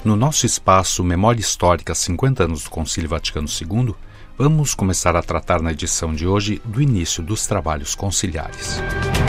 No nosso espaço Memória Histórica 50 anos do Concílio Vaticano II, vamos começar a tratar na edição de hoje do início dos trabalhos conciliares.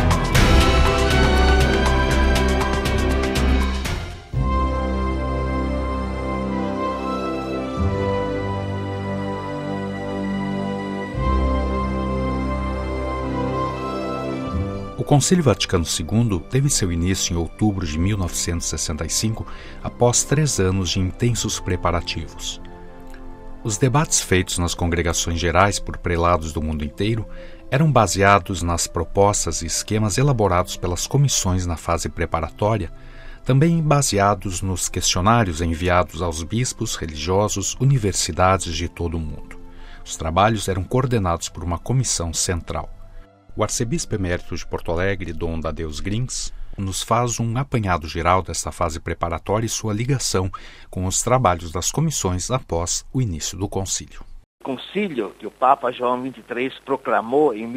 O Concílio Vaticano II teve seu início em outubro de 1965, após 3 anos de intensos preparativos. Os debates feitos nas congregações gerais por prelados do mundo inteiro eram baseados nas propostas e esquemas elaborados pelas comissões na fase preparatória, também baseados nos questionários enviados aos bispos, religiosos, universidades de todo o mundo. Os trabalhos eram coordenados por uma comissão central. O arcebispo emérito de Porto Alegre, Dom Dadeus Grins, nos faz um apanhado geral desta fase preparatória e sua ligação com os trabalhos das comissões após o início do concílio. O concílio que o Papa João XXIII proclamou em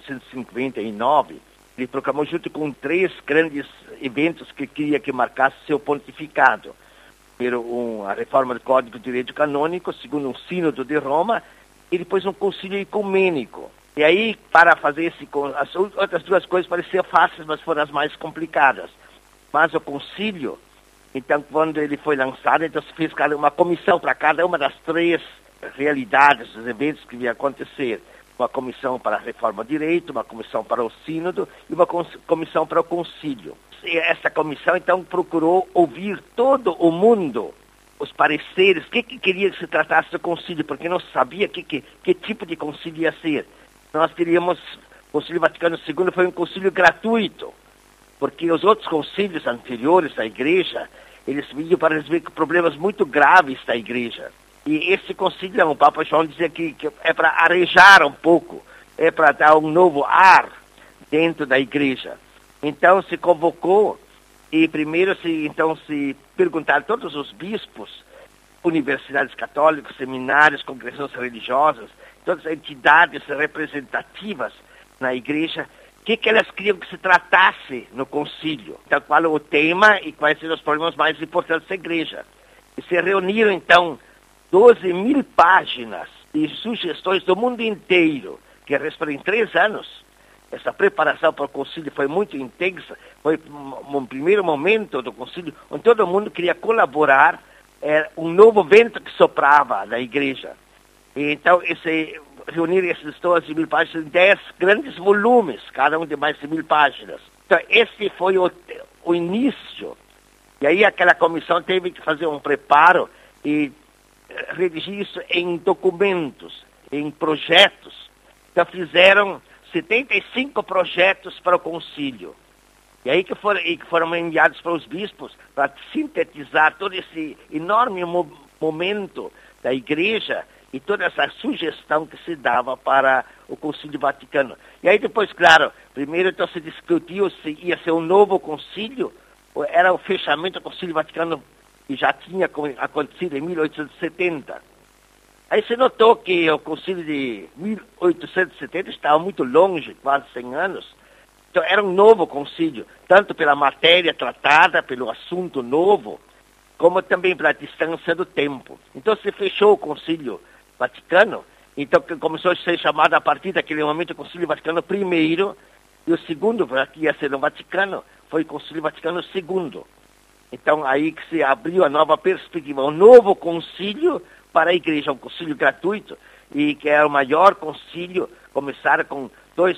1959, ele proclamou junto com 3 grandes eventos que queria que marcasse seu pontificado. Primeiro, a reforma do Código de Direito Canônico, segundo, um sínodo de Roma, e depois um concílio ecumênico. E aí, para fazer as outras 2 coisas pareciam fáceis, mas foram as mais complicadas. Mas o concílio, então, quando ele foi lançado, então se fez uma comissão para cada uma das 3 realidades, os eventos que iam acontecer. Uma comissão para a reforma do direito, uma comissão para o sínodo e uma comissão para o concílio. E essa comissão, então, procurou ouvir todo o mundo, os pareceres, o que queria que se tratasse do concílio, porque não sabia que tipo de concílio ia ser. Nós teríamos, o Concílio Vaticano II foi um concílio gratuito, porque os outros concílios anteriores da Igreja, eles vinham para resolver problemas muito graves da Igreja. E esse concílio, o Papa João dizia que é para arejar um pouco, é para dar um novo ar dentro da Igreja. Então se convocou e primeiro se perguntaram a todos os bispos, universidades católicas, seminários, congregações religiosas, todas as entidades representativas na Igreja, o que elas queriam que se tratasse no concílio. Então, qual é o tema e quais são os problemas mais importantes da Igreja. E se reuniram, então, 12.000 páginas de sugestões do mundo inteiro, que responderam em 3 anos. Essa preparação para o concílio foi muito intensa, foi um primeiro momento do concílio, onde todo mundo queria colaborar, um novo vento que soprava na Igreja. Então, reunir esses 12.000 páginas em 10 grandes volumes, cada um de mais de 1.000 páginas. Então, esse foi o início. E aí aquela comissão teve que fazer um preparo e redigir isso em documentos, em projetos. Então, fizeram 75 projetos para o concílio. E aí que foram enviados para os bispos para sintetizar todo esse enorme momento da Igreja e toda essa sugestão que se dava para o Concílio Vaticano. E aí depois, claro, primeiro então se discutiu se ia ser um novo concílio, ou era o fechamento do Concílio Vaticano que já tinha acontecido em 1870. Aí se notou que o concílio de 1870 estava muito longe, quase 100 anos. Então era um novo concílio, tanto pela matéria tratada, pelo assunto novo, como também pela distância do tempo. Então se fechou o Concílio Vaticano, então começou a ser chamado a partir daquele momento o Concílio Vaticano I, e o segundo, que ia ser no Vaticano, foi o Concílio Vaticano II. Então aí que se abriu a nova perspectiva, um novo concílio para a Igreja, um concílio gratuito, e que é o maior concílio, começaram com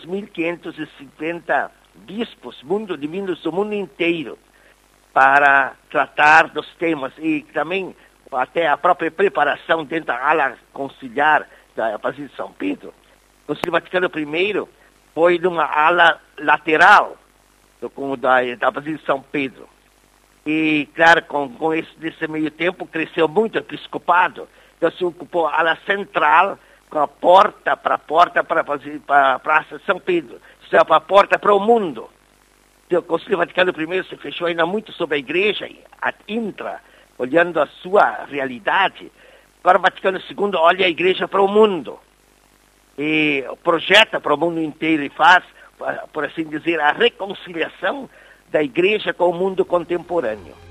2.550 bispos vindos do mundo inteiro, para tratar dos temas, e também até a própria preparação dentro da ala conciliar da Basílica de São Pedro. O Concílio Vaticano I foi numa ala lateral da Basílica de São Pedro. E, claro, nesse meio tempo cresceu muito o episcopado, então se ocupou a ala central, com a porta para a Praça de São Pedro, isso é, para a porta para o mundo. O Concílio Vaticano I se fechou ainda muito sobre a Igreja, a intra, olhando a sua realidade. Agora o Vaticano II olha a Igreja para o mundo. E projeta para o mundo inteiro e faz, por assim dizer, a reconciliação da Igreja com o mundo contemporâneo.